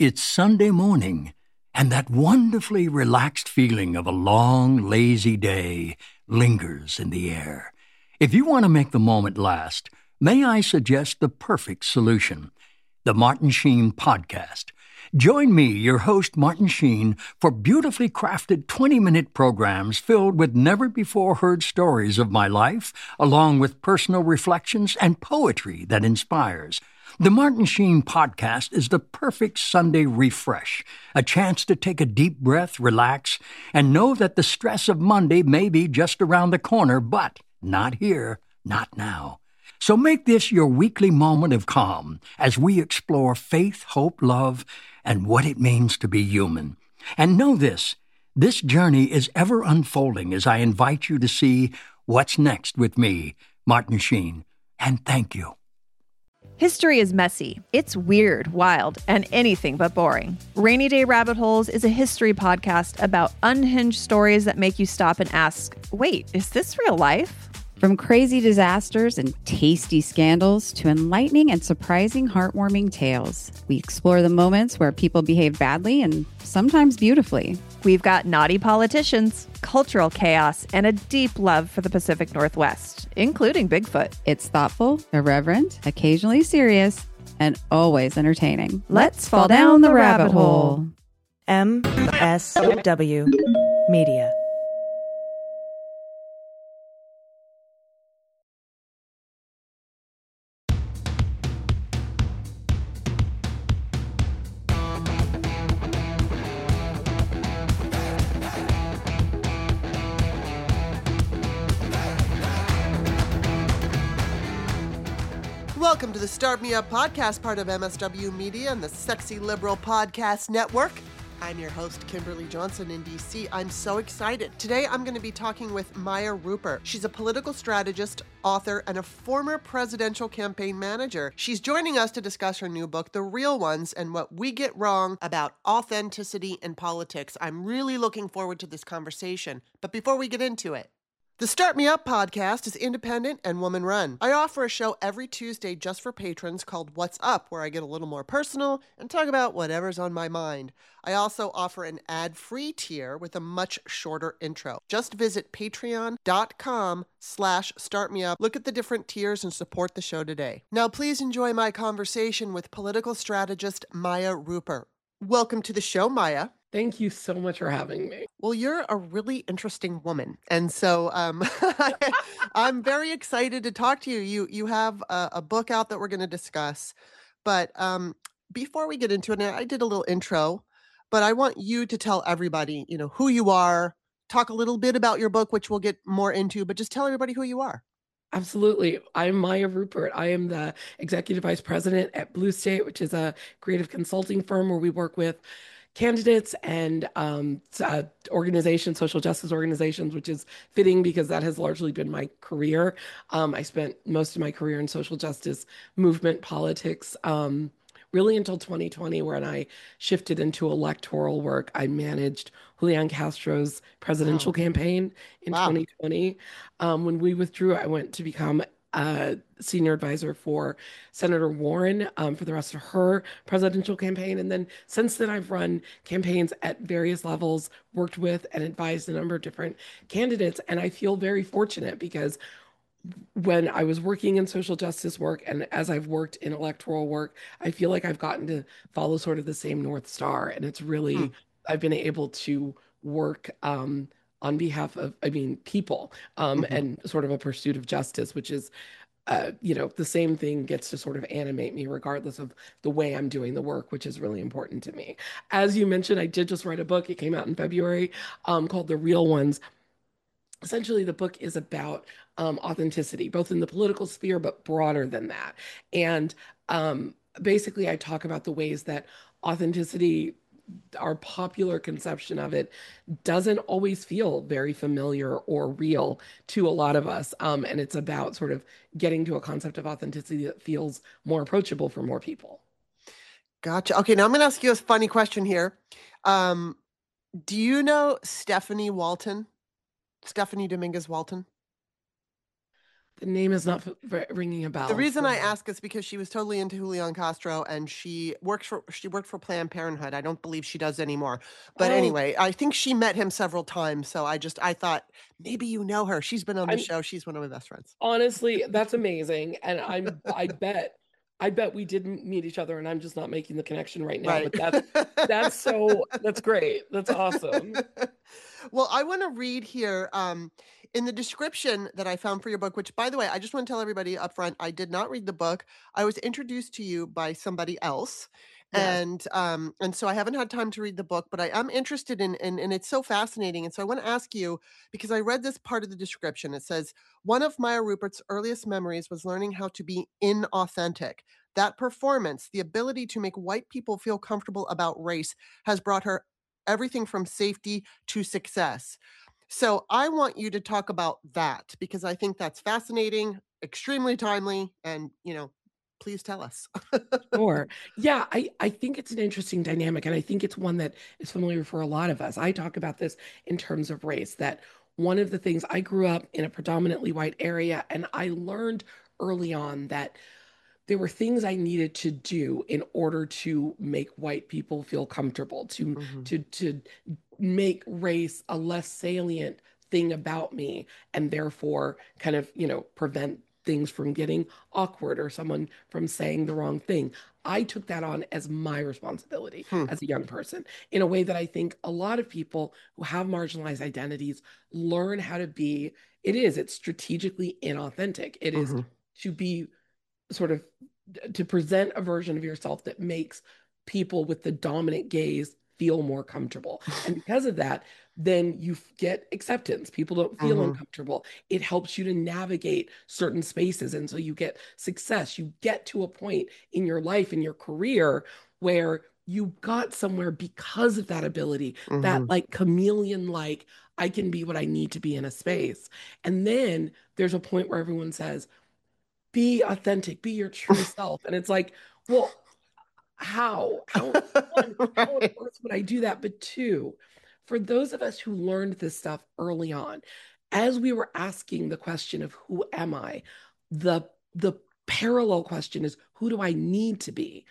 It's Sunday morning, and that wonderfully relaxed feeling of a long, lazy day lingers in the air. If you want to make the moment last, may I suggest the perfect solution: the Martin Sheen Podcast. Join me, your host, Martin Sheen, for beautifully crafted 20-minute programs filled with never-before-heard stories of my life, along with personal reflections and poetry that inspires. The Martin Sheen Podcast is the perfect Sunday refresh, a chance to take a deep breath, relax, and know that the stress of Monday may be just around the corner, but not here, not now. So make this your weekly moment of calm as we explore faith, hope, love, and what it means to be human. And know this journey is ever unfolding as I invite you to see what's next with me, Martin Sheen. And thank you. History is messy. It's weird, wild, and anything but boring. Rainy Day Rabbit Holes is a history podcast about unhinged stories that make you stop and ask, wait, is this real life? From crazy disasters and tasty scandals to enlightening and surprising heartwarming tales, we explore the moments where people behave badly and sometimes beautifully. We've got naughty politicians, cultural chaos, and a deep love for the Pacific Northwest, including Bigfoot. It's thoughtful, irreverent, occasionally serious, and always entertaining. Let's fall down the rabbit hole. MSW Media. Welcome to the Start Me Up podcast, part of MSW Media and the Sexy Liberal Podcast Network. I'm your host, Kimberly Johnson in DC. I'm so excited. Today, I'm going to be talking with Maya Rupert. She's a political strategist, author, and a former presidential campaign manager. She's joining us to discuss her new book, The Real Ones, and what we get wrong about authenticity in politics. I'm really looking forward to this conversation. But before we get into it, the Start Me Up podcast is independent and woman-run. I offer a show every Tuesday just for patrons called What's Up, where I get a little more personal and talk about whatever's on my mind. I also offer an ad-free tier with a much shorter intro. Just visit patreon.com/startmeup. Look at the different tiers and support the show today. Now, please enjoy my conversation with political strategist Maya Rupert. Welcome to the show, Maya. Thank you so much for having me. Well, you're a really interesting woman. And so I'm very excited to talk to you. You have a book out that we're going to discuss. But before we get into it, I did a little intro, but I want you to tell everybody, who you are, talk a little bit about your book, which we'll get more into, but just tell everybody who you are. Absolutely. I'm Maya Rupert. I am the executive vice president at Blue State, which is a creative consulting firm where we work with candidates and organizations, social justice organizations, which is fitting because that has largely been my career. I spent most of my career in social justice movement politics, really until 2020, when I shifted into electoral work. I managed Julian Castro's presidential campaign in 2020. When we withdrew, I went to become senior advisor for Senator Warren for the rest of her presidential campaign. And then since then, I've run campaigns at various levels, worked with and advised a number of different candidates. And I feel very fortunate because when I was working in social justice work and as I've worked in electoral work, I feel like I've gotten to follow sort of the same North Star. And it's really, I've been able to work on behalf of, people and sort of a pursuit of justice, which is, the same thing gets to sort of animate me regardless of the way I'm doing the work, which is really important to me. As you mentioned, I did just write a book. It came out in February called The Real Ones. Essentially, the book is about authenticity, both in the political sphere, but broader than that. And basically, I talk about the ways that authenticity, our popular conception of it, doesn't always feel very familiar or real to a lot of us. And it's about sort of getting to a concept of authenticity that feels more approachable for more people. Gotcha. Okay, now I'm going to ask you a funny question here. Do you know Stephanie Dominguez Walton? The name is not ringing a bell. The reason I ask is because she was totally into Julian Castro, and she worked for Planned Parenthood. I don't believe she does anymore. But anyway, I think she met him several times. So I thought maybe you know her. She's been on the show. She's one of my best friends. Honestly, that's amazing. And I bet we didn't meet each other and I'm just not making the connection right now. Right. But that's great. That's awesome. Well, I want to read here in the description that I found for your book, which, by the way, I just want to tell everybody up front, I did not read the book. I was introduced to you by somebody else. Yes. And so I haven't had time to read the book, but I am interested in, and it's so fascinating. And so I want to ask you, because I read this part of the description. It says, one of Maya Rupert's earliest memories was learning how to be inauthentic. That performance, the ability to make white people feel comfortable about race, has brought her everything from safety to success. So I want you to talk about that because I think that's fascinating, extremely timely, and, please tell us. Sure. Yeah, I think it's an interesting dynamic, and I think it's one that is familiar for a lot of us. I talk about this in terms of race, that one of the things, I grew up in a predominantly white area, and I learned early on that there were things I needed to do in order to make white people feel comfortable, to make race a less salient thing about me, and therefore kind of, prevent things from getting awkward or someone from saying the wrong thing. I took that on as my responsibility as a young person in a way that I think a lot of people who have marginalized identities learn how to be. It's strategically inauthentic. It is to be sort of to present a version of yourself that makes people with the dominant gaze feel more comfortable. And because of that, then you get acceptance. People don't feel uncomfortable. It helps you to navigate certain spaces. And so you get success. You get to a point in your life, in your career, where you got somewhere because of that ability, that like chameleon, like I can be what I need to be in a space. And then there's a point where everyone says, be authentic, be your true self. And it's like, well, how on earth would I do that? But two, for those of us who learned this stuff early on, as we were asking the question of who am I, the parallel question is, who do I need to be?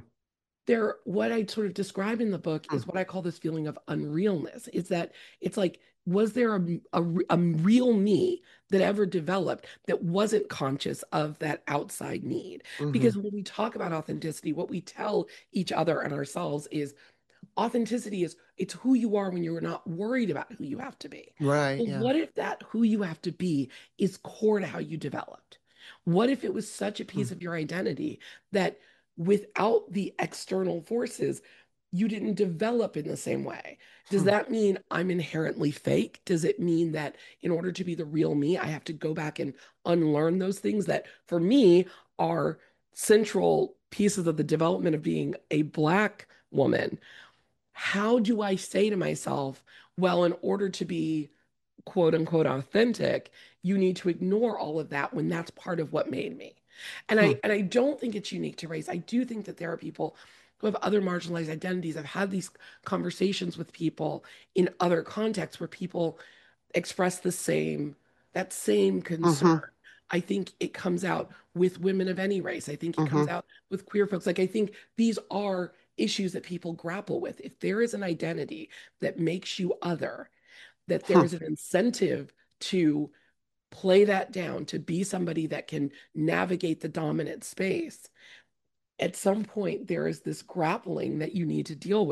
What I sort of describe in the book is what I call this feeling of unrealness. Is that it's like, was there a real me that ever developed that wasn't conscious of that outside need? Because when we talk about authenticity, what we tell each other and ourselves is authenticity it's who you are when you're not worried about who you have to be. Right. Well, what if that who you have to be is core to how you developed? What if it was such a piece of your identity that without the external forces, you didn't develop in the same way? Does that mean I'm inherently fake? Does it mean that in order to be the real me, I have to go back and unlearn those things that for me are central pieces of the development of being a Black woman? How do I say to myself, well, in order to be quote unquote authentic, you need to ignore all of that when that's part of what made me? And I don't think it's unique to race. I do think that there are people who have other marginalized identities. I've had these conversations with people in other contexts where people express that same concern. I think it comes out with women of any race. I think it comes out with queer folks. Like, I think these are issues that people grapple with. If there is an identity that makes you other, that there is an incentive to play that down, to be somebody that can navigate the dominant space, at some point there is this grappling that you need to deal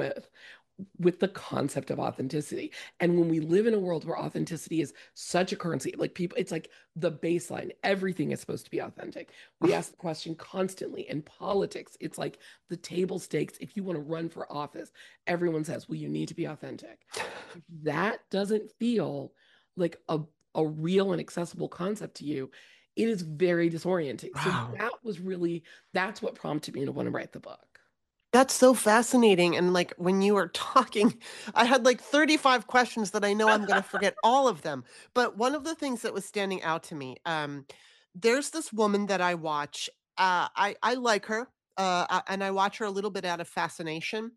with the concept of authenticity. And when we live in a world where authenticity is such a currency, like people, it's like the baseline, everything is supposed to be authentic. We ask the question constantly. In politics, it's like the table stakes. If you want to run for office, everyone says, well, you need to be authentic. If that doesn't feel like a real and accessible concept to you, it is very disorienting. Wow. So that's what prompted me to want to write the book. That's so fascinating. And like when you were talking, I had like 35 questions that I know I'm going to forget all of them. But one of the things that was standing out to me, there's this woman that I watch. I like her, and I watch her a little bit out of fascination.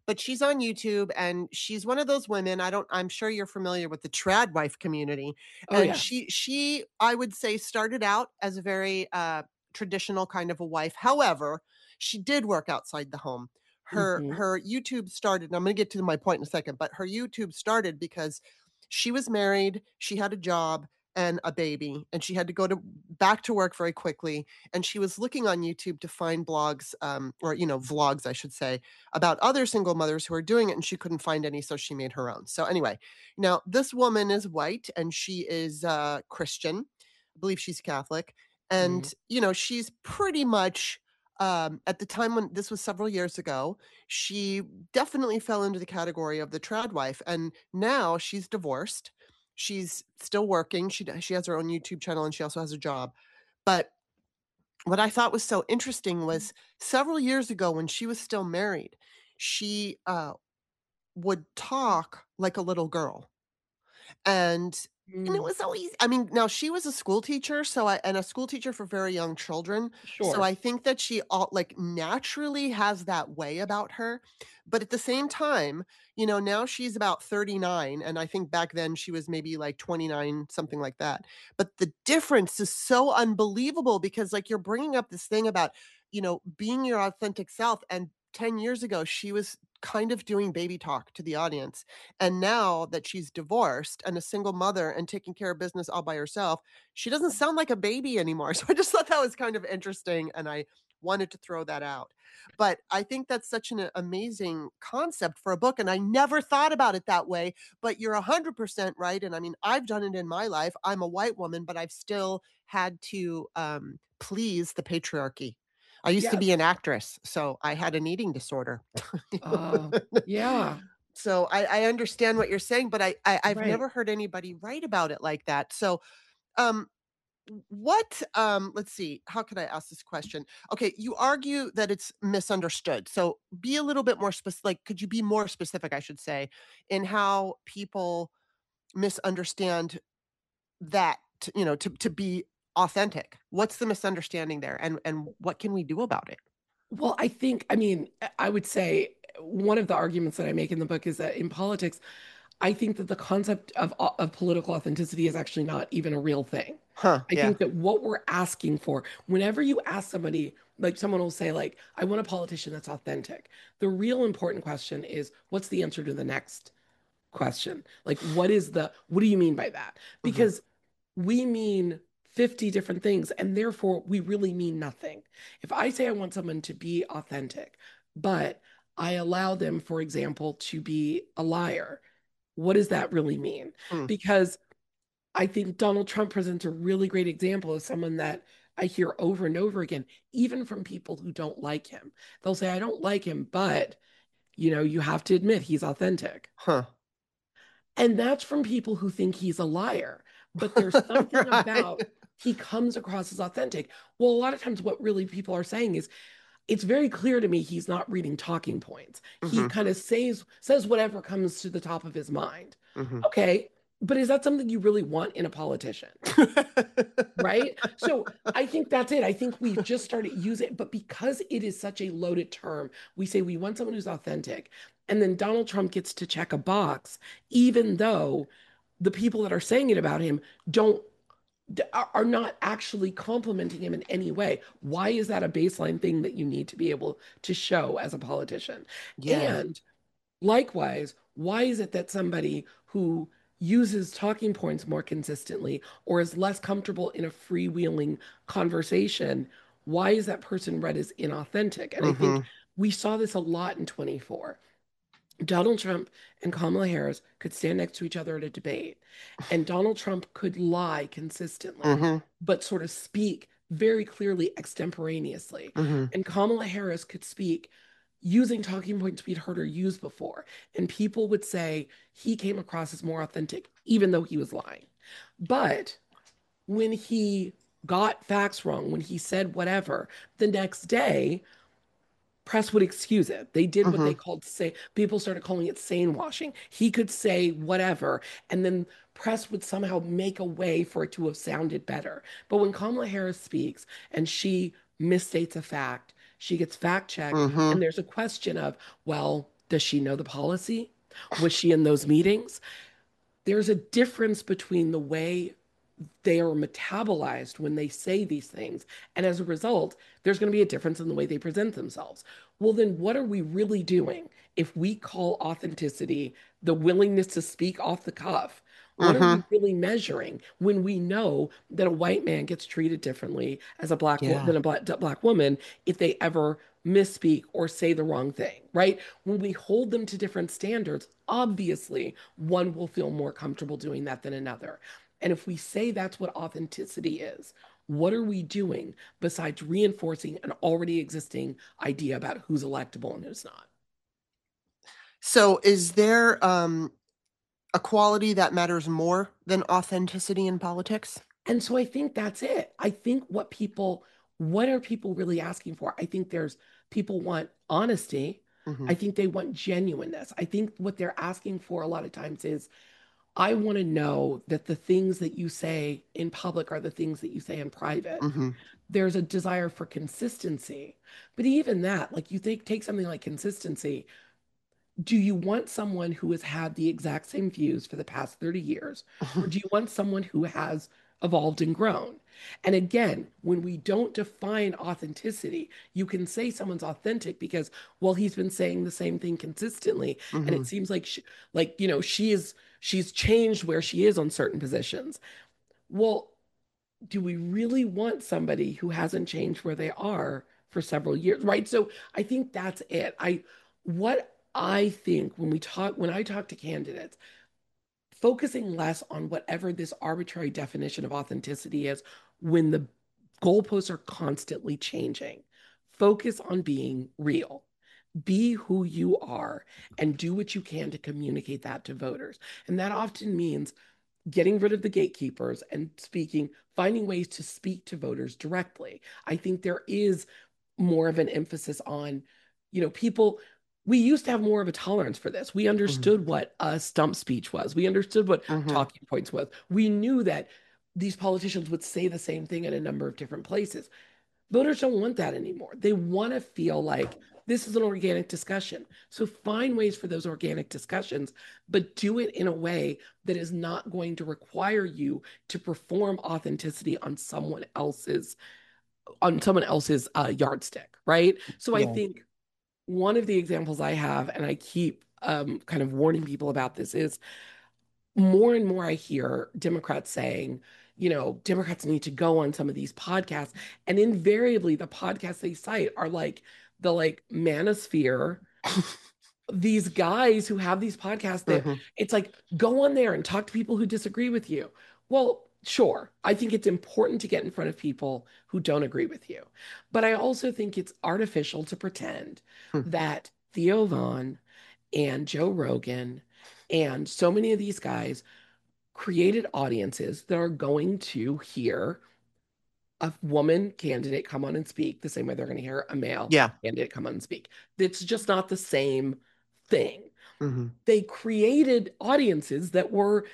but she's on YouTube, and she's one of those women. I'm sure you're familiar with the trad wife community. Oh, And yes. she, I would say, started out as a very traditional kind of a wife. However, she did work outside the home. Her YouTube started, and I'm going to get to my point in a second, but her YouTube started because she was married, she had a job and a baby, and she had to go back to work very quickly. And she was looking on YouTube to find blogs, or vlogs, I should say, about other single mothers who are doing it, and she couldn't find any, so she made her own. So anyway, now this woman is white, and she is Christian. I believe she's Catholic, and she's pretty much. At the time when this was several years ago, she definitely fell into the category of the trad wife, and now she's divorced. She's still working. She has her own YouTube channel, and she also has a job. But what I thought was so interesting was several years ago, when she was still married, she would talk like a little girl. And it was always, I mean, now she was a school teacher, and a school teacher for very young children. So Sure. I think that she naturally has that way about her. But at the same time, now she's about 39, and I think back then she was maybe like 29, something like that. But the difference is so unbelievable, because like you're bringing up this thing about, being your authentic self, and 10 years ago she was kind of doing baby talk to the audience. And now that she's divorced and a single mother and taking care of business all by herself, she doesn't sound like a baby anymore. So I just thought that was kind of interesting, and I wanted to throw that out. But I think that's such an amazing concept for a book, and I never thought about it that way. But you're 100% right. And I mean, I've done it in my life. I'm a white woman, but I've still had to please the patriarchy. I used to be Yes. an actress, so I had an eating disorder. Yeah. So I understand what you're saying, but I've Right. never heard anybody write about it like that. So let's see, how could I ask this question? Okay, you argue that it's misunderstood. So be a little bit more specific. Like, could you be more specific, I should say, in how people misunderstand that, to be authentic? What's the misunderstanding there, and what can we do about it? Well, I would say one of the arguments that I make in the book is that in politics, I think that the concept of political authenticity is actually not even a real thing. I Yeah. think that what we're asking for, whenever you ask somebody, like someone will say, like, I want a politician that's authentic. The real important question is, what's the answer to the next question? Like, what do you mean by that? Because we mean 50 different things, and therefore we really mean nothing. If I say I want someone to be authentic, but I allow them, for example, to be a liar, what does that really mean? Hmm. Because I think Donald Trump presents a really great example of someone that I hear over and over again, even from people who don't like him. They'll say, I don't like him, but you have to admit he's authentic. Huh. And that's from people who think he's a liar. But there's something Right. about he comes across as authentic. Well, a lot of times what really people are saying is, it's very clear to me he's not reading talking points. He kind of says whatever comes to the top of his mind. Okay, but is that something you really want in a politician? Right? So I think that's it. I think we've just started using it, but because it is such a loaded term, we say we want someone who's authentic. And then Donald Trump gets to check a box, even though the people that are saying it about him are not actually complimenting him in any way. Why is that a baseline thing that you need to be able to show as a politician? Yeah. And likewise, why is it that somebody who uses talking points more consistently or is less comfortable in a freewheeling conversation, why is that person read as inauthentic? And I think we saw this a lot in 24. Donald Trump and Kamala Harris could stand next to each other at a debate, and Donald Trump could lie consistently, but sort of speak very clearly extemporaneously. And Kamala Harris could speak using talking points we'd heard her use before. And people would say he came across as more authentic, even though he was lying. But when he got facts wrong, when he said whatever, the next day, press would excuse it. They did what they called people started calling it sane washing. He could say whatever, and then press would somehow make a way for it to have sounded better. But when Kamala Harris speaks and she misstates a fact, she gets fact checked, and there's a question of, well, Does she know the policy? Was she in those meetings? There's a difference between the way they are metabolized when they say these things. And as a result, there's going to be a difference in the way they present themselves. Well, then what are we really doing if we call authenticity the willingness to speak off the cuff? What are we really measuring when we know that a white man gets treated differently as a than a black woman if they ever misspeak or say the wrong thing, right? When we hold them to different standards, obviously one will feel more comfortable doing that than another. And if we say that's what authenticity is, what are we doing besides reinforcing an already existing idea about who's electable and who's not? So is there a quality that matters more than authenticity in politics? And so I think that's it. I think what are people really asking for? I think people want honesty. I think they want genuineness. I think what they're asking for a lot of times is, I want to know that the things that you say in public are the things that you say in private. There's a desire for consistency. But even that, like you take something like consistency, do you want someone who has had the exact same views for the past 30 years? Or do you want someone who has evolved and grown? And again, when we don't define authenticity, you can say someone's authentic because, well, he's been saying the same thing consistently. And it seems like, she's changed where she is on certain positions. Well, do we really want somebody who hasn't changed where they are for several years, right? So I think that's it. What I think when I talk to candidates, focusing less on whatever this arbitrary definition of authenticity is when the goalposts are constantly changing. Focus on being real. Be who you are and do what you can to communicate that to voters. And that often means getting rid of the gatekeepers and finding ways to speak to voters directly. I think there is more of an emphasis on, people. We used to have more of a tolerance for this. We understood what a stump speech was. We understood what talking points was. We knew that these politicians would say the same thing in a number of different places. Voters don't want that anymore. They want to feel like this is an organic discussion. So find ways for those organic discussions, but do it in a way that is not going to require you to perform authenticity on someone else's yardstick, right? So I think one of the examples I have, and I keep kind of warning people about this, is more and more I hear Democrats saying, Democrats need to go on some of these podcasts. And invariably, the podcasts they cite are like the Manosphere, these guys who have these podcasts that it's like, go on there and talk to people who disagree with you. Well, sure, I think it's important to get in front of people who don't agree with you. But I also think it's artificial to pretend that Theo Vaughn and Joe Rogan and so many of these guys created audiences that are going to hear a woman candidate come on and speak the same way they're going to hear a male candidate come on and speak. It's just not the same thing. They created audiences that were,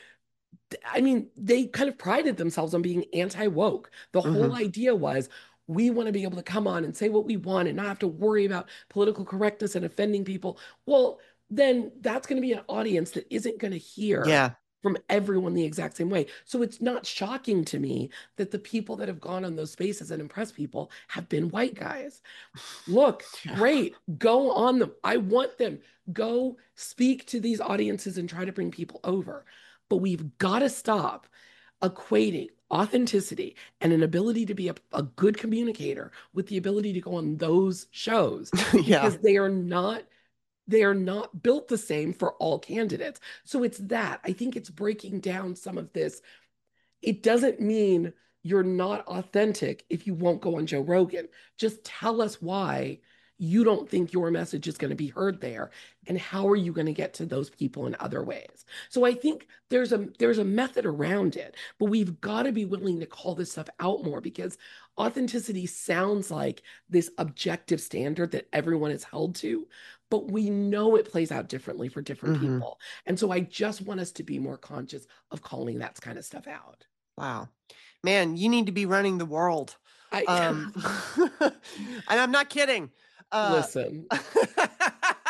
they kind of prided themselves on being anti-woke. The whole idea was, we want to be able to come on and say what we want and not have to worry about political correctness and offending people. Well, then that's going to be an audience that isn't going to hear from everyone the exact same way. So it's not shocking to me that the people that have gone on those spaces and impressed people have been white guys. Look, great, go on them. I want them. Go speak to these audiences and try to bring people over. But we've got to stop equating authenticity and an ability to be a good communicator with the ability to go on those shows because they are not built the same for all candidates. So it's that. I think it's breaking down some of this. It doesn't mean you're not authentic if you won't go on Joe Rogan. Just tell us why you don't think your message is going to be heard there, and how are you going to get to those people in other ways. So I think there's a method around it, but we've got to be willing to call this stuff out more, because authenticity sounds like this objective standard that everyone is held to, but we know it plays out differently for different people. And so I just want us to be more conscious of calling that kind of stuff out. Wow, man, you need to be running the world. And I'm not kidding. Listen,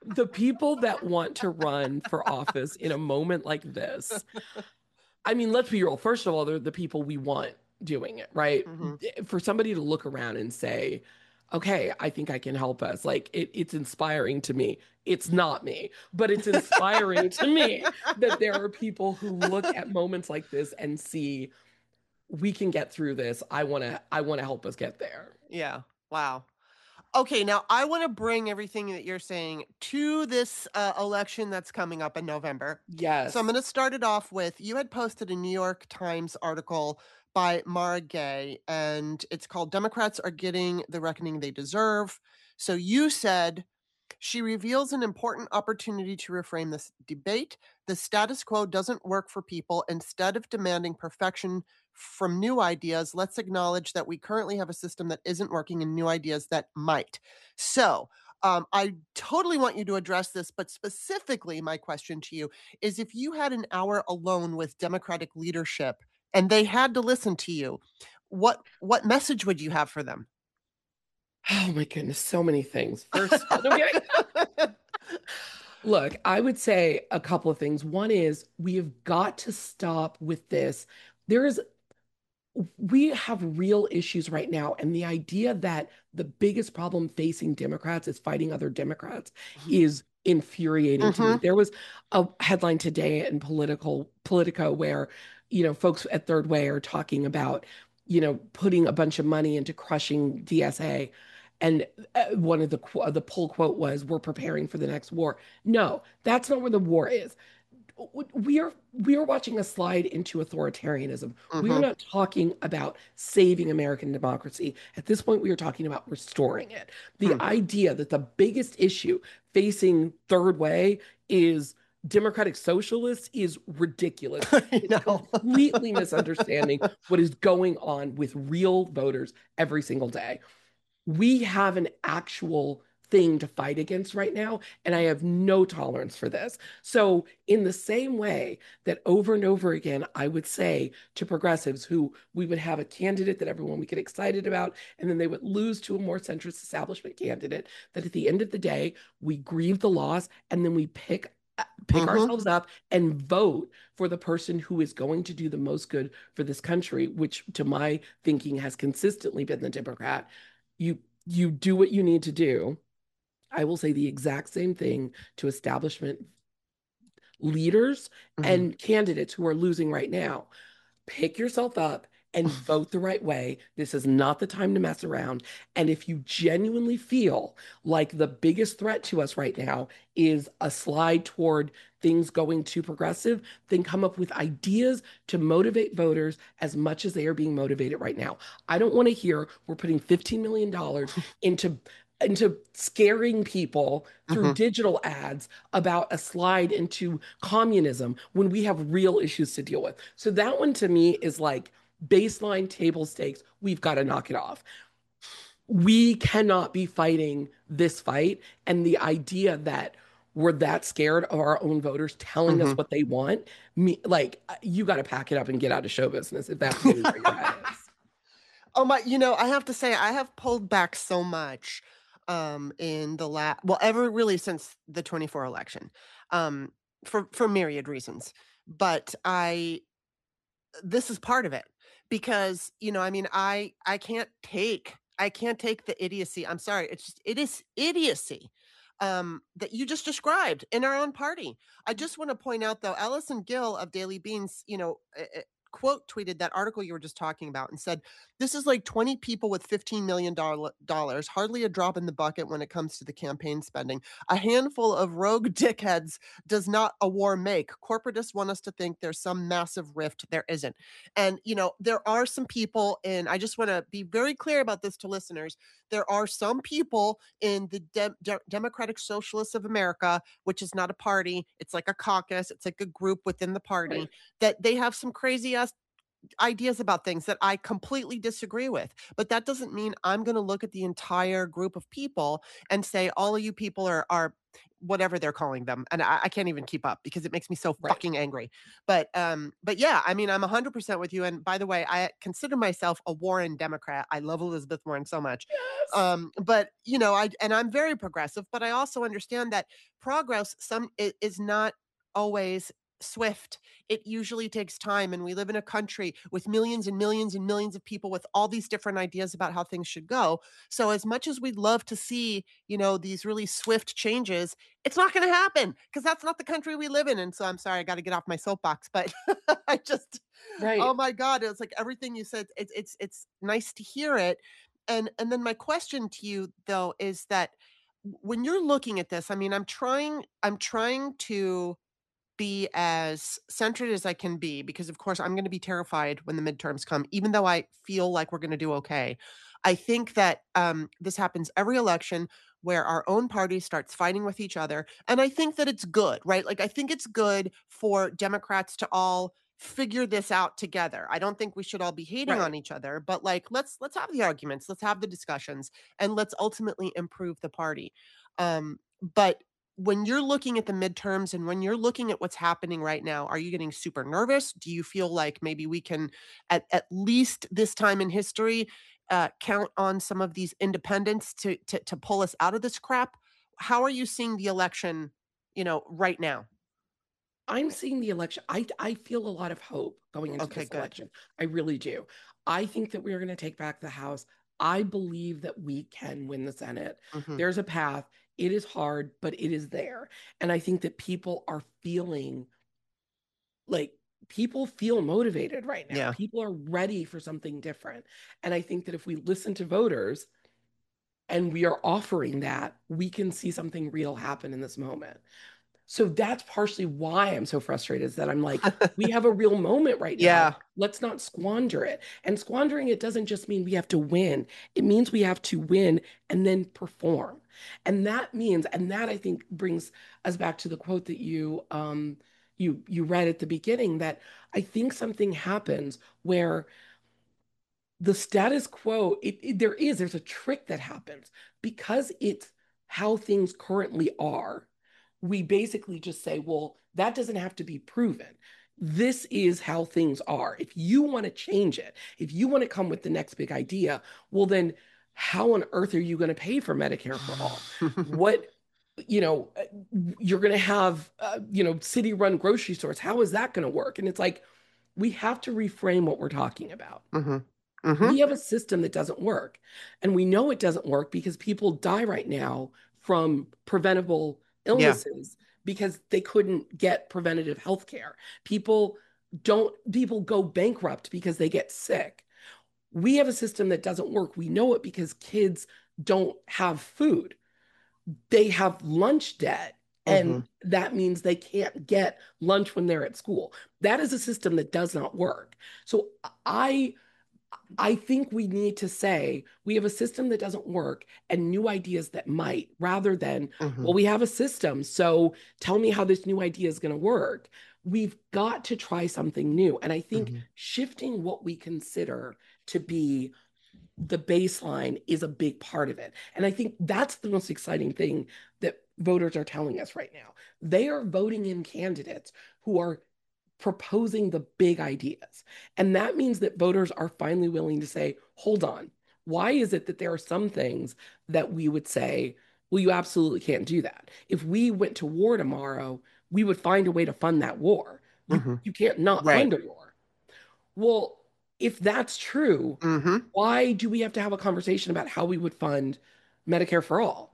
the people that want to run for office in a moment like this, I mean, let's be real. First of all, they're the people we want doing it, right? For somebody to look around and say, okay, I think I can help us. Like it's inspiring to me. It's not me, but it's inspiring to me that there are people who look at moments like this and see we can get through this. I want to help us get there. Yeah. Wow. Okay, now I want to bring everything that you're saying to this election that's coming up in November. Yes. So I'm going to start it off with, you had posted a New York Times article by Mara Gay, and it's called Democrats Are Getting the Reckoning They Deserve. So you said, she reveals an important opportunity to reframe this debate. The status quo doesn't work for people. Instead of demanding perfection from new ideas, let's acknowledge that we currently have a system that isn't working and new ideas that might. So I totally want you to address this, but specifically my question to you is, if you had an hour alone with Democratic leadership and they had to listen to you, what message would you have for them? Oh my goodness, so many things. First, look, I would say a couple of things. One is we have got to stop with this. We have real issues right now. And the idea that the biggest problem facing Democrats is fighting other Democrats is infuriating to me. There was a headline today in Politico where, folks at Third Way are talking about, putting a bunch of money into crushing DSA. And one of the pull quote was, "We're preparing for the next war." No, that's not where the war is. We are watching a slide into authoritarianism. We are not talking about saving American democracy. At this point, we are talking about restoring it. The idea that the biggest issue facing Third Way is democratic socialists is ridiculous. It's completely misunderstanding what is going on with real voters every single day. We have an actual thing to fight against right now, and I have no tolerance for this. So in the same way that over and over again, I would say to progressives who we would have a candidate that everyone would get excited about, and then they would lose to a more centrist establishment candidate, that at the end of the day, we grieve the loss and then we pick ourselves up and vote for the person who is going to do the most good for this country, which to my thinking has consistently been the Democrat. You do what you need to do. I will say the exact same thing to establishment leaders and candidates who are losing right now. Pick yourself up and vote the right way. This is not the time to mess around. And if you genuinely feel like the biggest threat to us right now is a slide toward things going too progressive, then come up with ideas to motivate voters as much as they are being motivated right now. I don't want to hear we're putting $15 million into scaring people through digital ads about a slide into communism when we have real issues to deal with. So that one to me is like baseline table stakes. We've got to knock it off. We cannot be fighting this fight. And the idea that we're that scared of our own voters telling us what they want, you got to pack it up and get out of show business if that's really where your head is. Oh my, I have to say, I have pulled back so much in the ever really since the 24 election, for myriad reasons. But this is part of it because, I can't take the idiocy. I'm sorry. It is idiocy that you just described in our own party. I just want to point out, though, Allison Gill of Daily Beans, quote tweeted that article you were just talking about and said, this is like 20 people with $15 million, hardly a drop in the bucket when it comes to the campaign spending. A handful of rogue dickheads does not a war make. Corporatists want us to think there's some massive rift. There isn't. And, there are some people, and I just want to be very clear about this to listeners. There are some people in the Democratic Socialists of America, which is not a party. It's like a caucus. It's like a group within the party, right, that they have some crazy ass ideas about things that I completely disagree with. But that doesn't mean I'm going to look at the entire group of people and say, all of you people are whatever they're calling them. And I can't even keep up because it makes me so fucking angry. But yeah, I mean, I'm 100% with you. And by the way, I consider myself a Warren Democrat. I love Elizabeth Warren so much. But I'm very progressive, but I also understand that progress is not always swift. It usually takes time, and we live in a country with millions and millions and millions of people with all these different ideas about how things should go. So as much as we'd love to see, these really swift changes, it's not going to happen because that's not the country we live in. And so I'm sorry, I got to get off my soapbox, but I just, oh my God, it's like everything you said. It's nice to hear it. And then my question to you though is that when you're looking at this, I mean, I'm trying to be as centered as I can be because, of course, I'm going to be terrified when the midterms come, even though I feel like we're going to do okay. I think that this happens every election where our own party starts fighting with each other. And I think that it's good, right? Like, I think it's good for Democrats to all figure this out together. I don't think we should all be hating on each other, but like, let's have the arguments, let's have the discussions, and let's ultimately improve the party. But when you're looking at the midterms and when you're looking at what's happening right now, are you getting super nervous? Do you feel like maybe we can, at least this time in history, count on some of these independents to pull us out of this crap? How are you seeing the election, right now? I'm seeing the election. I feel a lot of hope going into this election. I really do. I think that we're going to take back the House. I believe that we can win the Senate. There's a path. It is hard, but it is there. And I think that people are feeling like people feel motivated right now. Yeah. People are ready for something different. And I think that if we listen to voters and we are offering that, we can see something real happen in this moment. So that's partially why I'm so frustrated, is that I'm like, we have a real moment right now. Yeah. Let's not squander it. And squandering it doesn't just mean we have to win. It means we have to win and then perform. And that means, and that I think brings us back to the quote that you read at the beginning, that I think something happens where the status quo, there's a trick that happens because it's how things currently are. We basically just say, well, that doesn't have to be proven. This is how things are. If you want to change it, if you want to come with the next big idea, well, then how on earth are you going to pay for Medicare for all? What, you're going to have, city-run grocery stores. How is that going to work? And it's like, we have to reframe what we're talking about. We have a system that doesn't work. And we know it doesn't work because people die right now from preventable illnesses because they couldn't get preventative health care. People go bankrupt because they get sick. We have a system that doesn't work. We know it because kids don't have food. They have lunch debt. And that means they can't get lunch when they're at school. That is a system that does not work. So I think we need to say we have a system that doesn't work and new ideas that might, rather than, well, we have a system, so tell me how this new idea is going to work. We've got to try something new. And I think shifting what we consider to be the baseline is a big part of it. And I think that's the most exciting thing that voters are telling us right now. They are voting in candidates who are proposing the big ideas. And that means that voters are finally willing to say, hold on, why is it that there are some things that we would say, well, you absolutely can't do that. If we went to war tomorrow, we would find a way to fund that war. You can't not fund a war. Well, if that's true, why do we have to have a conversation about how we would fund Medicare for all?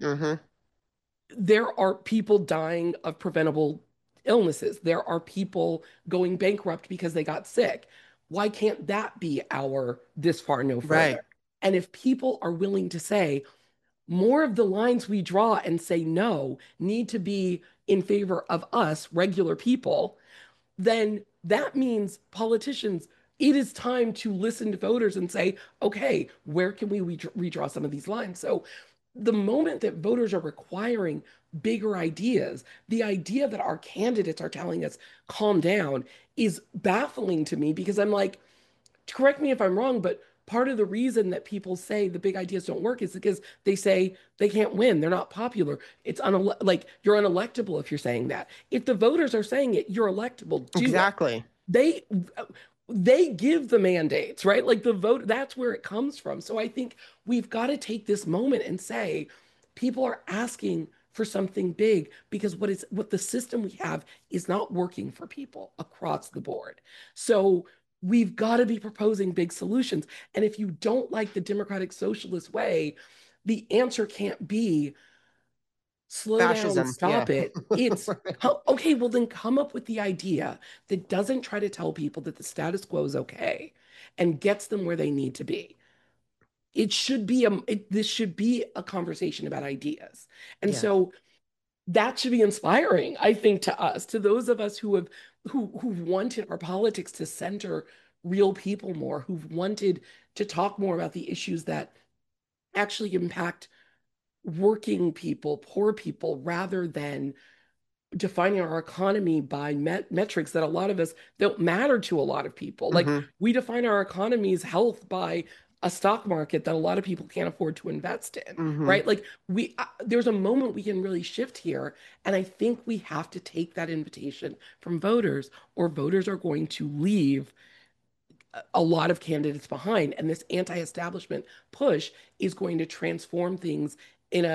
There are people dying of preventable illnesses. There are people going bankrupt because they got sick. Why can't that be our this far, no further? Right. And if people are willing to say, more of the lines we draw and say no need to be in favor of us, regular people, then that means politicians, it is time to listen to voters and say, okay, where can we redraw some of these lines? So the moment that voters are requiring bigger ideas, the idea that our candidates are telling us, calm down, is baffling to me, because I'm like, correct me if I'm wrong, but part of the reason that people say the big ideas don't work is because they say they can't win. They're not popular. It's like you're unelectable if you're saying that. If the voters are saying it, you're electable. Do it. Exactly. They give the mandates, right? Like the vote, that's where it comes from. So I think we've got to take this moment and say, people are asking for something big because what the system we have is not working for people across the board. So we've got to be proposing big solutions. And if you don't like the democratic socialist way, the answer can't be slow down, Fascism. stop Yeah. it. It's okay, well, then come up with the idea that doesn't try to tell people that the status quo is okay and gets them where they need to be. It should be this should be a conversation about ideas. And Yeah. so that should be inspiring, I think, to us, to those of us who've wanted our politics to center real people more, who've wanted to talk more about the issues that actually impact working people, poor people, rather than defining our economy by metrics that a lot of us don't matter to a lot of people. Like we define our economy's health by a stock market that a lot of people can't afford to invest in, right? Like there's a moment we can really shift here. And I think we have to take that invitation from voters, or voters are going to leave a lot of candidates behind. And this anti-establishment push is going to transform things in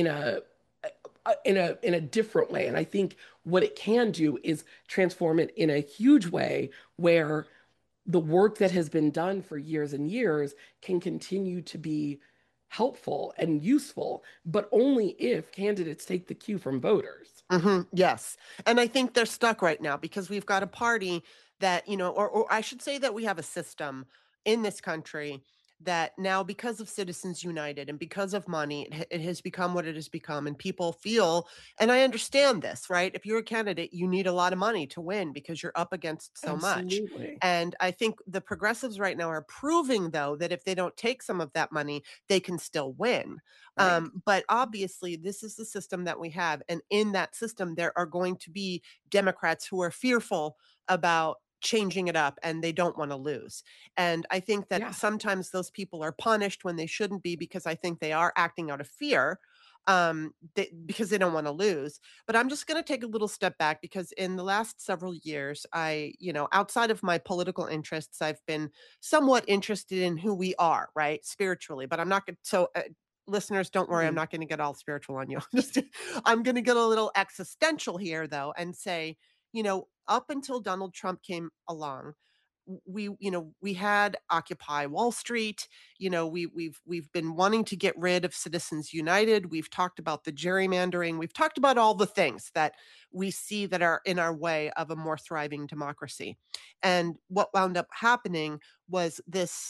a different way. And I think what it can do is transform it in a huge way where the work that has been done for years and years can continue to be helpful and useful, but only if candidates take the cue from voters. Yes. And I think they're stuck right now because we've got a party that, or I should say that we have a system in this country that now, because of Citizens United and because of money, it has become what it has become. And people feel, and I understand this, right? If you're a candidate, you need a lot of money to win because you're up against so much. Absolutely. And I think the progressives right now are proving, though, that if they don't take some of that money, they can still win. Right. But obviously, this is the system that we have. And in that system, there are going to be Democrats who are fearful about changing it up and they don't want to lose. And I think that sometimes those people are punished when they shouldn't be, because I think they are acting out of fear because they don't want to lose. But I'm just going to take a little step back, because in the last several years, outside of my political interests, I've been somewhat interested in who we are, right? Spiritually, but I'm not going to, listeners, don't worry, I'm not going to get all spiritual on you. I'm going to get a little existential here, though, and say, up until Donald Trump came along, we had Occupy Wall Street. We've been wanting to get rid of Citizens United. We've talked about the gerrymandering. We've talked about all the things that we see that are in our way of a more thriving democracy. And what wound up happening was this.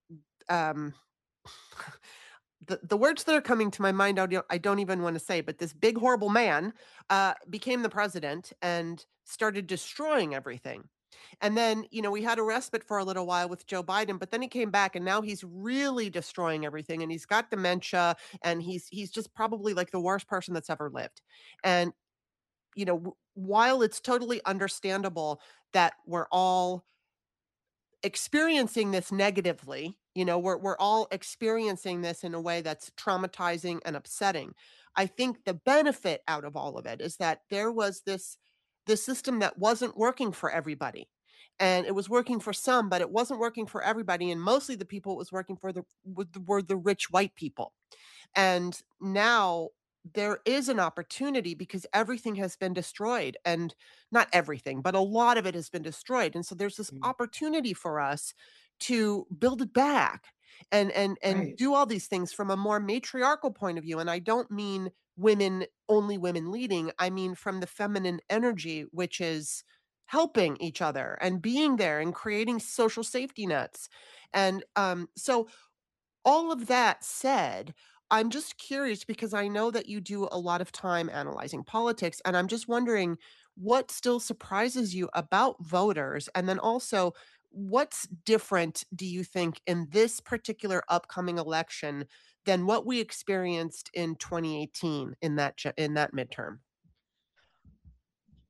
The words that are coming to my mind, I don't even want to say, but this big, horrible man became the president and started destroying everything. And then, we had a respite for a little while with Joe Biden, but then he came back and now he's really destroying everything. And he's got dementia, and he's just probably like the worst person that's ever lived. And, while it's totally understandable that we're all experiencing this negatively, we're all experiencing this in a way that's traumatizing and upsetting. I think the benefit out of all of it is that there was this system that wasn't working for everybody. And it was working for some, but it wasn't working for everybody. And mostly the people it was working for were the rich white people. And now there is an opportunity, because everything has been destroyed, and not everything, but a lot of it has been destroyed. And so there's this opportunity for us to build it back and Right. do all these things from a more matriarchal point of view. And I don't mean only women leading. I mean from the feminine energy, which is helping each other and being there and creating social safety nets. And so all of that said, I'm just curious, because I know that you do a lot of time analyzing politics, and I'm just wondering what still surprises you about voters, and then also what's different, do you think, in this particular upcoming election than what we experienced in 2018 in that midterm?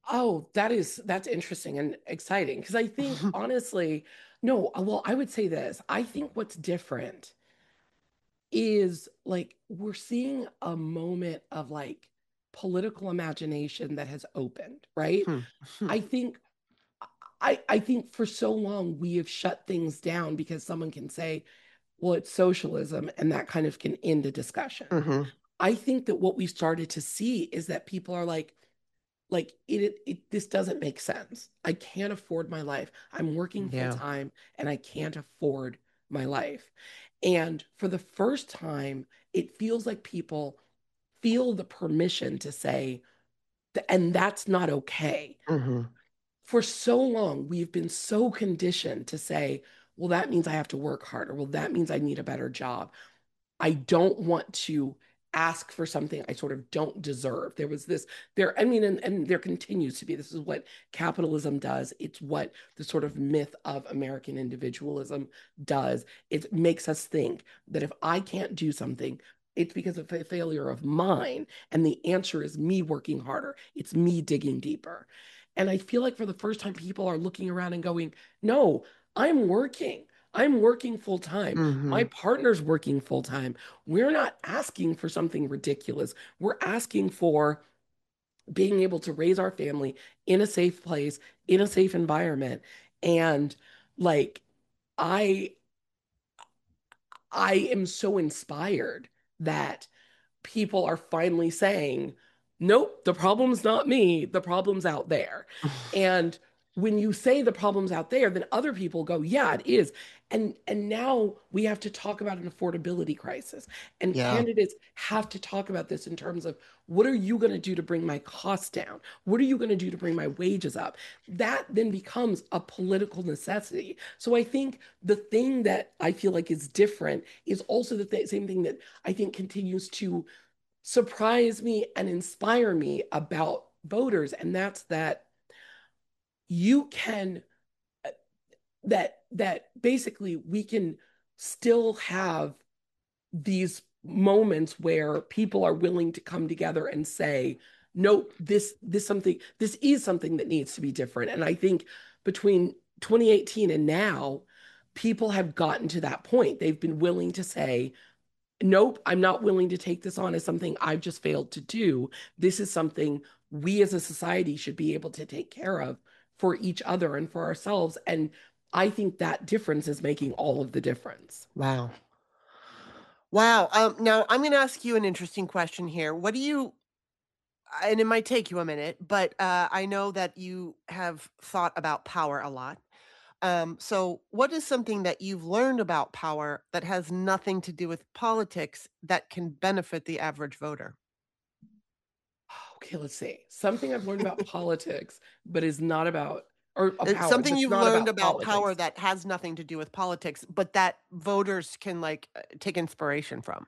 Oh, that's interesting and exciting because I think honestly, no, well, I would say this. I think what's different is like we're seeing a moment of like political imagination that has opened, right? Hmm. Hmm. I think I think for so long we have shut things down because someone can say, well, it's socialism, and that kind of can end a discussion. Mhm. I think that what we started to see is that people are like it this doesn't make sense. I can't afford my life. I'm working full Yeah. time and I can't afford my life. And for the first time, it feels like people feel the permission to say, and that's not okay. Mhm. For so long, we've been so conditioned to say, well, that means I have to work harder. Well, that means I need a better job. I don't want to ask for something I sort of don't deserve. There was this there, I mean, and there continues to be. This is what capitalism does. It's what the sort of myth of American individualism does. It makes us think that if I can't do something, it's because of a failure of mine. And the answer is me working harder. It's me digging deeper. And I feel like for the first time, people are looking around and going, no, I'm working. I'm working full time. My Mhm. partner's working full time. We're not asking for something ridiculous. We're asking for being able to raise our family in a safe place, in a safe environment. And like, I I am so inspired that people are finally saying, nope, the problem's not me, the problem's out there. And when you say the problem's out there, then other people go, yeah, it is. And now we have to talk about an affordability crisis. And Yeah. candidates have to talk about this in terms of what are you going to do to bring my costs down? What are you going to do to bring my wages up? That then becomes a political necessity. So I think the thing that I feel like is different is also the same thing that I think continues to surprise me and inspire me about voters. And that's that you can that basically we can still have these moments where people are willing to come together and say, nope, this is something that needs to be different. And I think between 2018 and now, people have gotten to that point. They've been willing to say, nope, I'm not willing to take this on as something I've just failed to do. This is something we as a society should be able to take care of for each other and for ourselves. And I think that difference is making all of the difference. Wow. Wow. Now I'm going to ask you an interesting question here. What do you, and it might take you a minute, but I know that you have thought about power a lot. So, what is something that you've learned about power that has nothing to do with politics that can benefit the average voter? Okay, let's see. Something I've learned about politics, but is not about, or a It's power something that's you've not learned about about power politics. that has nothing to do with politics, but that voters can like take inspiration from.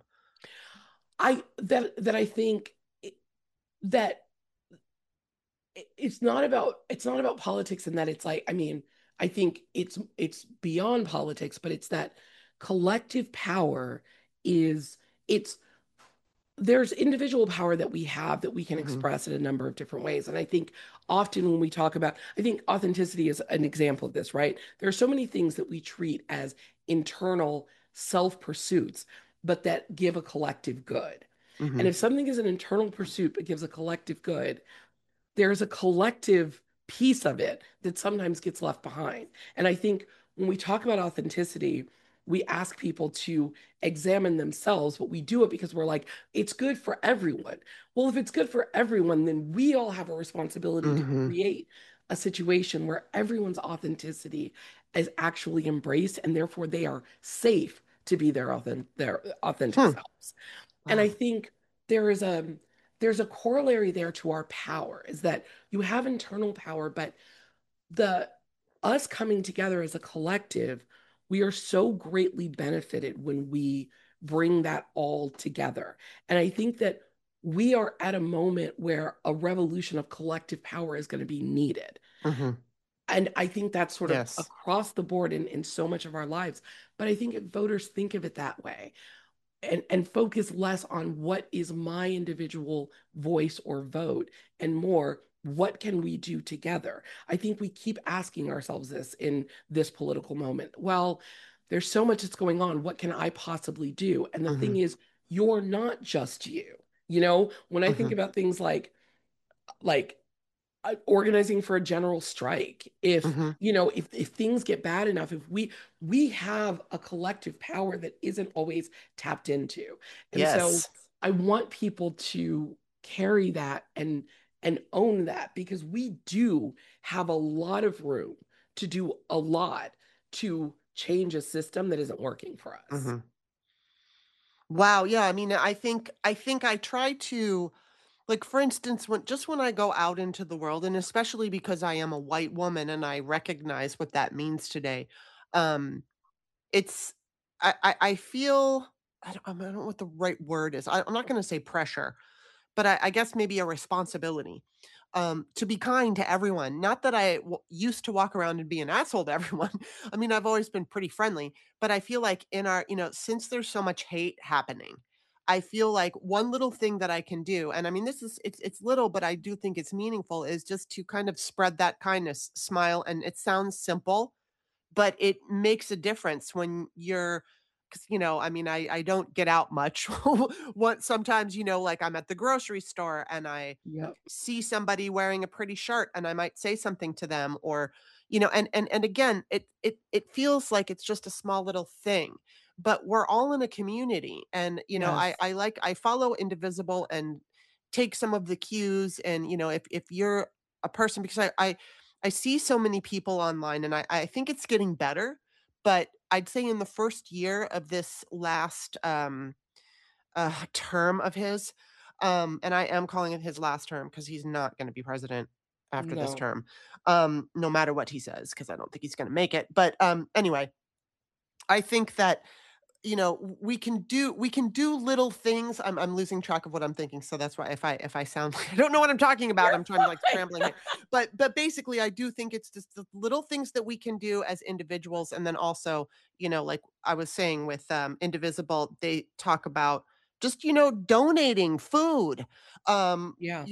That I think that it's not about politics and that it's like I mean I think it's beyond politics but it's that collective power is it's there's individual power that we have that we can Hmm. express in a number of different ways. And I think often when we talk about, I think authenticity is an example of this, right? There are so many things that we treat as internal self pursuits, but that give a collective good. And Hmm. if something is an internal pursuit but gives a collective good, there's a collective piece of it that sometimes gets left behind. And I think when we talk about authenticity, we ask people to examine themselves, but we do it because we're like, it's good for everyone. Well, if it's good for everyone, then we all have a responsibility to Hmm. create a situation where everyone's authenticity is actually embraced and therefore they are safe to be their authentic Hmm. selves. And I Wow. think there is a there's a corollary there to our power is that you have internal power, but the us coming together as a collective, we are so greatly benefited when we bring that all together. And I think that we are at a moment where a revolution of collective power is going to be needed. Hmm. And I think that's sort of Yes. across the board in so much of our lives. But I think if voters think of it that way, and focus less on what is my individual voice or vote and more what can we do together? I think we keep asking ourselves this in this political moment. Well, there's so much that's going on. What can I possibly do? And the Mm-hmm. thing is, you're not just you. You know, when I think Mm-hmm. about things like organizing for a general strike, if Mm-hmm. you know, if things get bad enough, if we have a collective power that isn't always tapped into. And so Yes. I want people to carry that and own that, because we do have a lot of room to do a lot to change a system that isn't working for us. Mm-hmm. Wow. Yeah. I mean, I think I try to, like, for instance, when I go out into the world, and especially because I am a white woman and I recognize what that means today, um, it's I feel I don't know what the right word is. I'm not going to say pressure, but I guess maybe a responsibility, to be kind to everyone. Not that used to walk around and be an asshole to everyone. I mean, I've always been pretty friendly, but I feel like in our, since there's so much hate happening, I feel like one little thing that I can do, and I mean, it's little, but I do think it's meaningful, is just to kind of spread that kindness, smile, and it sounds simple, but it makes a difference when you're, because I mean, I don't get out much. What sometimes, like, I'm at the grocery store and I Yep. see somebody wearing a pretty shirt and I might say something to them, or and again, it feels like it's just a small little thing, but we're all in a community. And Yes. I follow Indivisible and take some of the cues. And if you're a person, because I see so many people online, and I think it's getting better, but I'd say in the first year of this last term of his, and I am calling it his last term because he's not going to be president after this No. term, no matter what he says, because I don't think he's going to make it. But anyway, I think that we can do little things. I'm losing track of what I'm thinking, so that's why if I sound like I don't know what I'm talking about, I'm trying to, like, scrambling here. But basically, I do think it's just the little things that we can do as individuals, and then also, like I was saying with Indivisible, they talk about just donating food. Um, Yeah.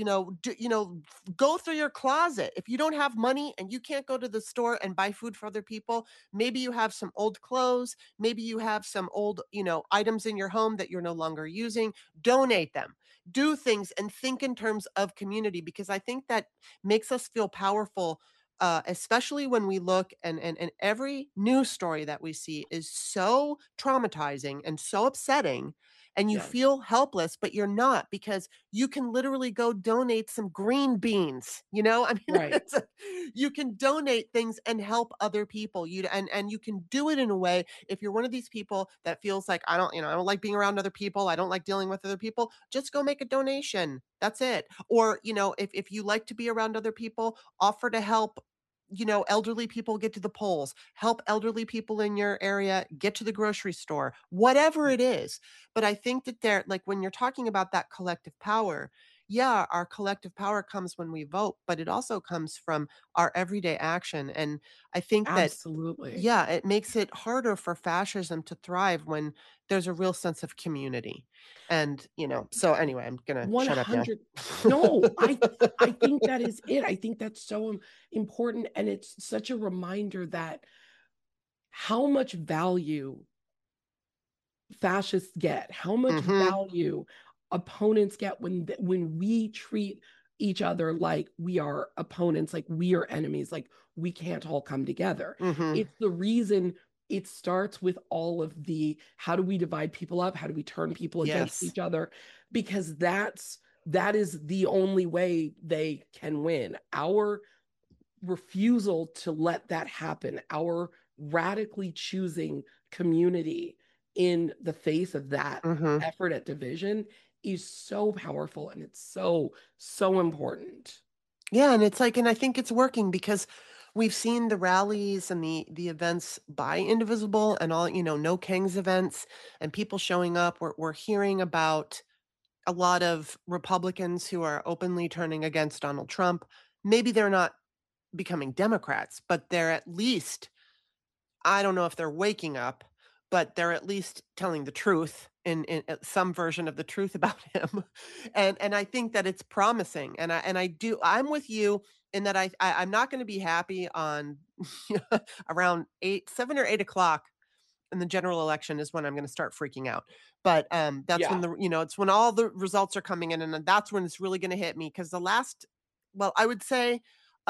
go through your closet. If you don't have money and you can't go to the store and buy food for other people, maybe you have some old clothes. Maybe you have some old, items in your home that you're no longer using. Donate them. Do things and think in terms of community, because I think that makes us feel powerful. Especially when we look, and every news story that we see is so traumatizing and so upsetting, and you Yes. feel helpless, but you're not, because you can literally go donate some green beans. I mean, Right. you can donate things and help other people. And you can do it in a way, if you're one of these people that feels like, I don't like being around other people, I don't like dealing with other people, just go make a donation. That's it. Or, if you like to be around other people, offer to help elderly people get to the polls, help elderly people in your area get to the grocery store, whatever it is. But I think that like, when you're talking about that collective power, yeah, our collective power comes when we vote, but it also comes from our everyday action. And I think that, Absolutely. yeah, it makes it harder for fascism to thrive when there's a real sense of community. And, so anyway, I'm gonna shut up now. 100. No, I think that is it. I think that's so important, and it's such a reminder that how much value fascists get, how much Hmm. value opponents get when we treat each other like we are opponents, like we are enemies, like we can't all come together. Hmm. It's the reason it starts with all of the how do we divide people up? How do we turn people against Yes. each other? Because that is the only way they can win. Our refusal to let that happen, our radically choosing community in the face of that Hmm. effort at division is so powerful, and it's so, so important. Yeah, and it's like, and I think it's working, because we've seen the rallies and the events by Indivisible, and all, No Kings events, and people showing up. We're hearing about a lot of Republicans who are openly turning against Donald Trump. Maybe they're not becoming Democrats, but they're at least, I don't know if they're waking up, but they're at least telling the truth in some version of the truth about him. And I think that it's promising. I'm with you in that I'm not going to be happy on around 7 or 8 o'clock in the general election is when I'm going to start freaking out. But that's when it's when all the results are coming in, and that's when it's really going to hit me. Because I would say,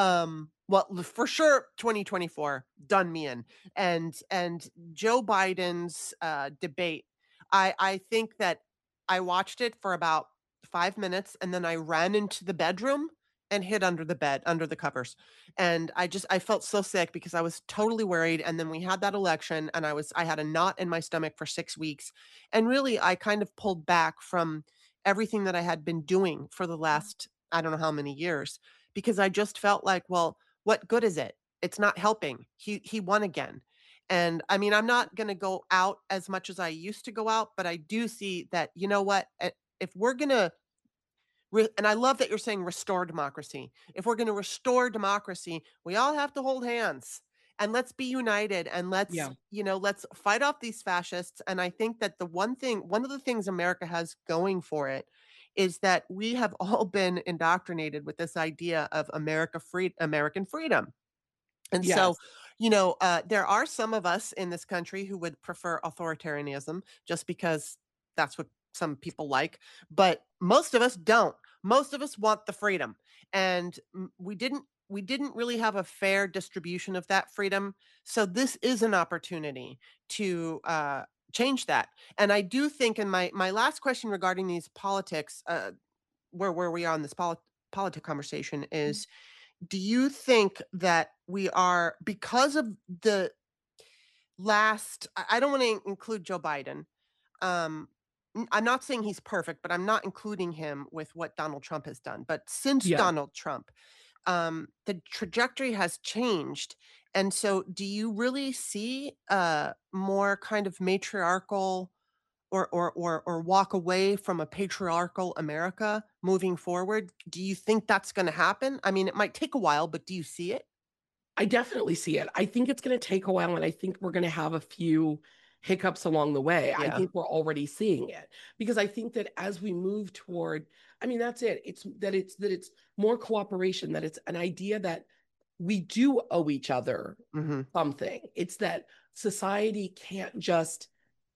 for sure, 2024 done me in, and Joe Biden's debate. I think that I watched it for about 5 minutes, and then I ran into the bedroom and hid under the bed, under the covers. And I felt so sick because I was totally worried. And then we had that election, and I had a knot in my stomach for 6 weeks. And really, I kind of pulled back from everything that I had been doing for the last, I don't know how many years, because I just felt like, well, what good is it? It's not helping. He won again. And I mean, I'm not going to go out as much as I used to go out, but I do see that, you know what? If we're going to and I love that you're saying restore democracy. If we're going to restore democracy, we all have to hold hands and let's be united, and let's fight off these fascists. And I think that one of the things America has going for it is that we have all been indoctrinated with this idea of American freedom. And so, there are some of us in this country who would prefer authoritarianism just because that's what some people like, but most of us don't. Most of us want the freedom, and we didn't really have a fair distribution of that freedom. So this is an opportunity to change that. And I do think, in my last question regarding these politics, where we are on this politic conversation is, do you think that we are, because of the last, I don't want to include Joe Biden. I'm not saying he's perfect, but I'm not including him with what Donald Trump has done. But since Donald Trump, the trajectory has changed. And so do you really see more kind of matriarchal or walk away from a patriarchal America moving forward? Do you think that's going to happen? I mean, it might take a while, but do you see it? I definitely see it. I think it's going to take a while, and I think we're going to have a few hiccups along the way. I think we're already seeing it, because I think that as we move toward, I mean, that's it. It's more cooperation, that it's an idea that we do owe each other something. It's that society can't just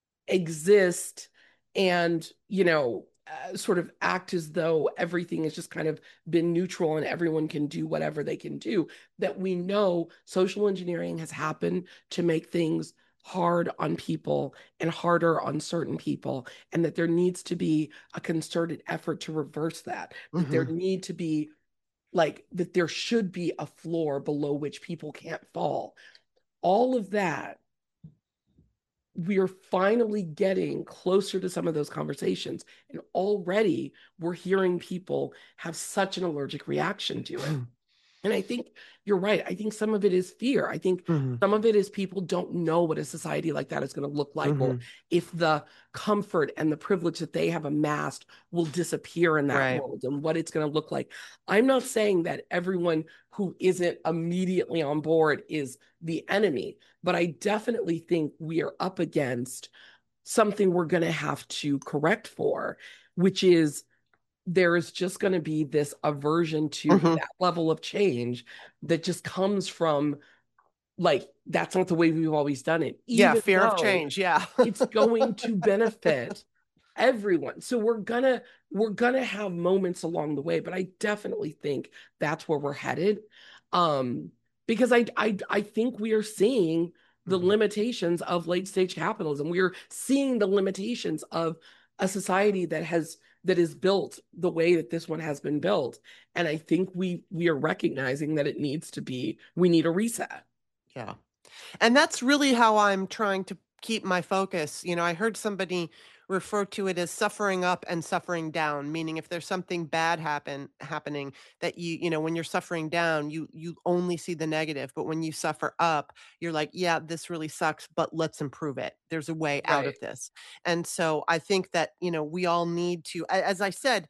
exist and, sort of act as though everything has just kind of been neutral and everyone can do whatever they can do. That we know social engineering has happened to make things hard on people and harder on certain people, and that there needs to be a concerted effort to reverse that. That there need to be, that there should be a floor below which people can't fall. All of that, we are finally getting closer to some of those conversations. And already we're hearing people have such an allergic reaction to it. And I think you're right. I think some of it is fear. I think some of it is people don't know what a society like that is going to look like, or if the comfort and the privilege that they have amassed will disappear in that world, and what it's going to look like. I'm not saying that everyone who isn't immediately on board is the enemy, but I definitely think we are up against something we're going to have to correct for, which is, there is just going to be this aversion to that level of change that just comes from, that's not the way we've always done it. Fear of change. It's going to benefit everyone. So we're gonna have moments along the way, but I definitely think that's where we're headed. Because I think we are seeing the limitations of late stage capitalism. We are seeing the limitations of a society that is built the way that this one has been built. And I think we are recognizing that we need a reset. Yeah. And that's really how I'm trying to keep my focus. I heard somebody refer to it as suffering up and suffering down, meaning if there's something bad happening, that when you're suffering down, you only see the negative, but when you suffer up, you're like, yeah, this really sucks, but let's improve it. There's a way out of this. And so I think that, we all need to, as I said,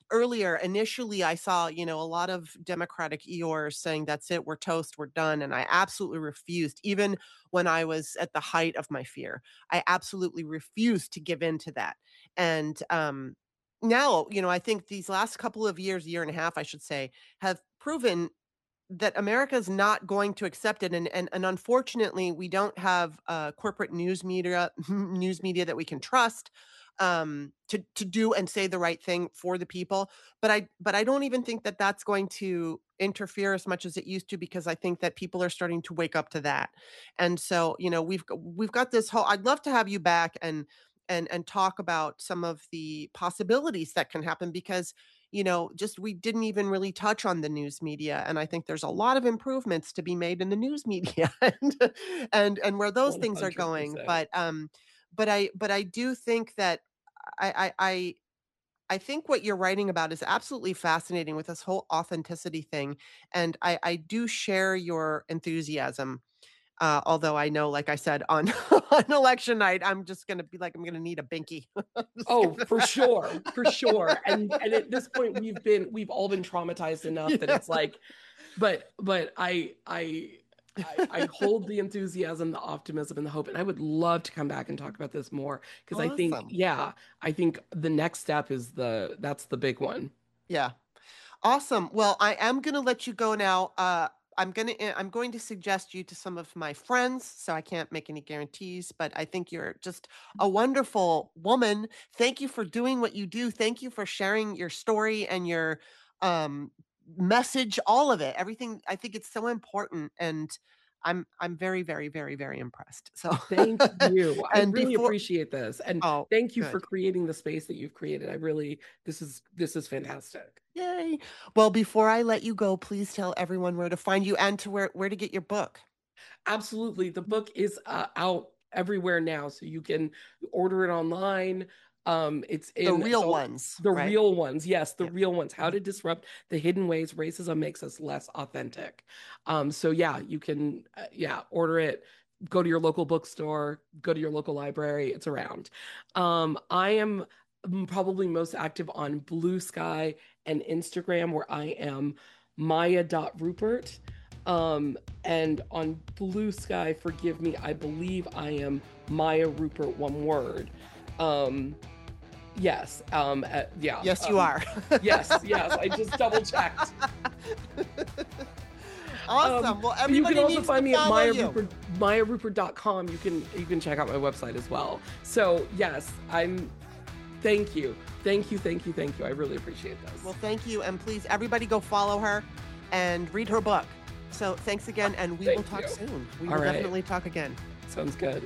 earlier, initially I saw, a lot of Democratic Eeyores saying, that's it, we're toast, we're done. And I absolutely refused, even when I was at the height of my fear. I absolutely refused to give in to that. And now, I think these last couple of years, year and a half, I should say, have proven that America is not going to accept it. And unfortunately, we don't have corporate news media that we can trust to do and say the right thing for the people. But I don't even think that that's going to interfere as much as it used to, because I think that people are starting to wake up to that. And so, we've got this whole, I'd love to have you back and talk about some of the possibilities that can happen, because just we didn't even really touch on the news media. And I think there's a lot of improvements to be made in the news media and where those things are going. 100%. But I do think that I think what you're writing about is absolutely fascinating with this whole authenticity thing. And I do share your enthusiasm. Although I know, like I said, on election night, I'm just going to be like, I'm going to need a binky. Oh, for sure. And at this point, we've all been traumatized enough that it's like, but I hold the enthusiasm, the optimism, and the hope, and I would love to come back and talk about this more, because Awesome. I think the next step is that's the big one. Yeah. Awesome. Well, I am going to let you go now. I'm going to suggest you to some of my friends, so I can't make any guarantees, but I think you're just a wonderful woman. Thank you for doing what you do. Thank you for sharing your story and your message, all of it, everything. I think it's so important, and I'm very, very, very, very impressed. So thank you. I And really before- appreciate this, and Oh, thank you good. for creating the space that you've created. I really, this is fantastic. Yay. Well, before I let you go, please tell everyone where to find you and to where to get your book. Absolutely. The book is out everywhere now, so you can order it online. It's in The real ones. The right? real ones, yes, the Yeah. real ones. How to disrupt the hidden ways racism makes us less authentic. So yeah, you can order it. Go to your local bookstore. Go to your local library. It's around. I am probably most active on Blue Sky and Instagram, where I am Maya.Rupert. And on Blue Sky, forgive me, I believe I am Maya Rupert, one word. Yes. Yeah. Yes, you are. Yes. I just double checked. Awesome. Well, You everybody can also needs find to me at follow you. MayaRupert.com. You can check out my website as well. So yes, thank you. I really appreciate this. Well, thank you. And please, everybody go follow her and read her book. So thanks again, and we will Thank talk you. soon. We All will right. definitely talk again. Sounds good.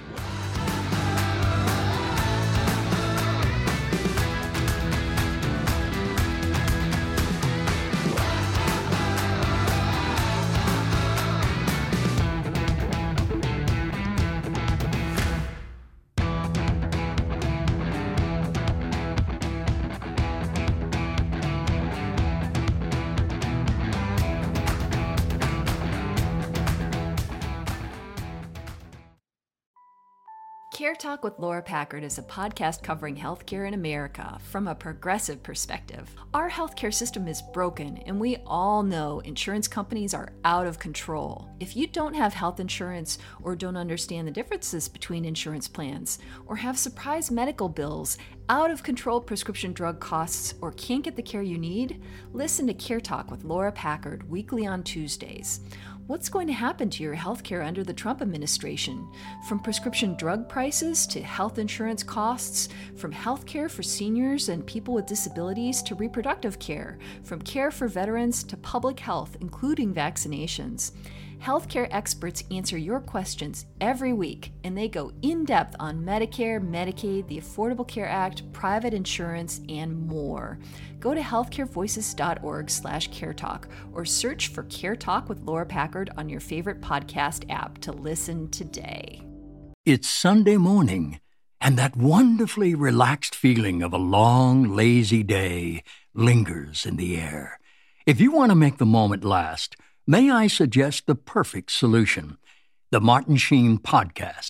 Care Talk with Laura Packard is a podcast covering healthcare in America from a progressive perspective. Our healthcare system is broken, and we all know insurance companies are out of control. If you don't have health insurance, or don't understand the differences between insurance plans, or have surprise medical bills, out of control prescription drug costs, or can't get the care you need, listen to Care Talk with Laura Packard weekly on Tuesdays. What's going to happen to your healthcare under the Trump administration? From prescription drug prices to health insurance costs, from healthcare for seniors and people with disabilities to reproductive care, from care for veterans to public health, including vaccinations. Healthcare experts answer your questions every week, and they go in-depth on Medicare, Medicaid, the Affordable Care Act, private insurance, and more. Go to healthcarevoices.org/caretalk or search for Care Talk with Laura Packard on your favorite podcast app to listen today. It's Sunday morning, and that wonderfully relaxed feeling of a long, lazy day lingers in the air. If you want to make the moment last, may I suggest the perfect solution, the Martin Sheen Podcast.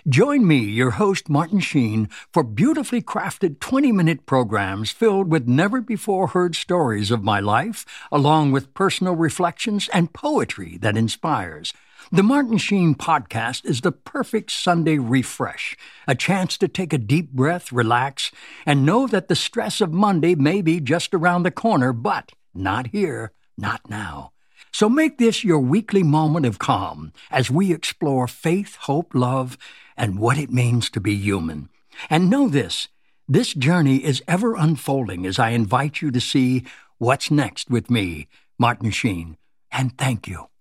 Join me, your host, Martin Sheen, for beautifully crafted 20-minute programs filled with never-before-heard stories of my life, along with personal reflections and poetry that inspires. The Martin Sheen Podcast is the perfect Sunday refresh, a chance to take a deep breath, relax, and know that the stress of Monday may be just around the corner, but not here, not now. So make this your weekly moment of calm as we explore faith, hope, love, and what it means to be human. And know this journey is ever unfolding as I invite you to see what's next with me, Martin Sheen. And thank you.